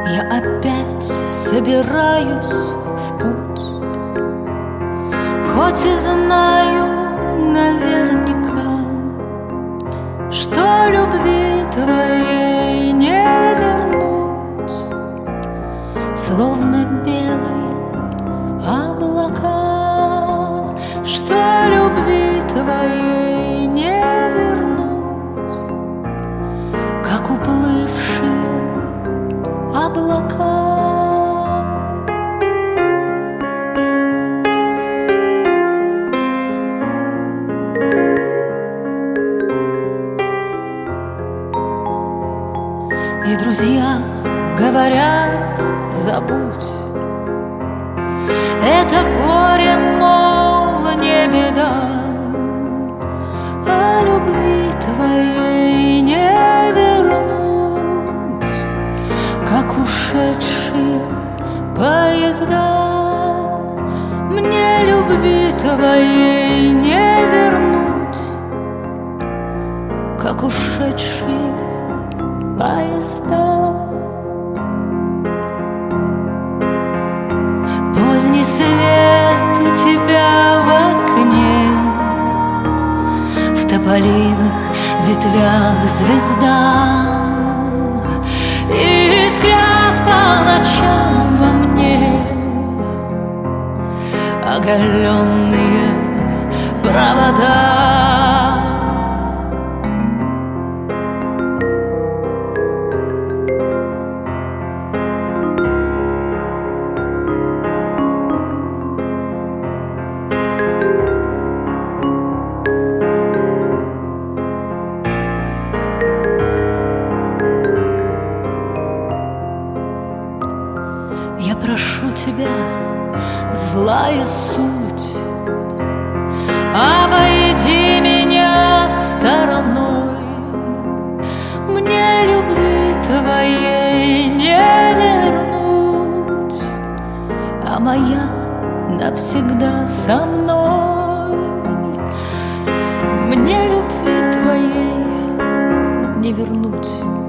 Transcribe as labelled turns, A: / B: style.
A: Я опять собираюсь в путь, хоть и знаю наверняка, что любви твоей не вернуть, словно белые облака, что любви твоей не вернуть, как уплывшие облака. И друзья говорят: забудь это горе, мол, не беда, а любви твоей не вернуть, как ушедшие поезда. Мне любви твоей не вернуть, как ушедшие поезда. Поздний свет у тебя в окне, в тополиных ветвях звезда, и искрят по ночам во мне оголенные провода. Я прошу тебя, злая суть, обойди меня стороной. Мне любви твоей не вернуть, а моя навсегда со мной. Мне любви твоей не вернуть,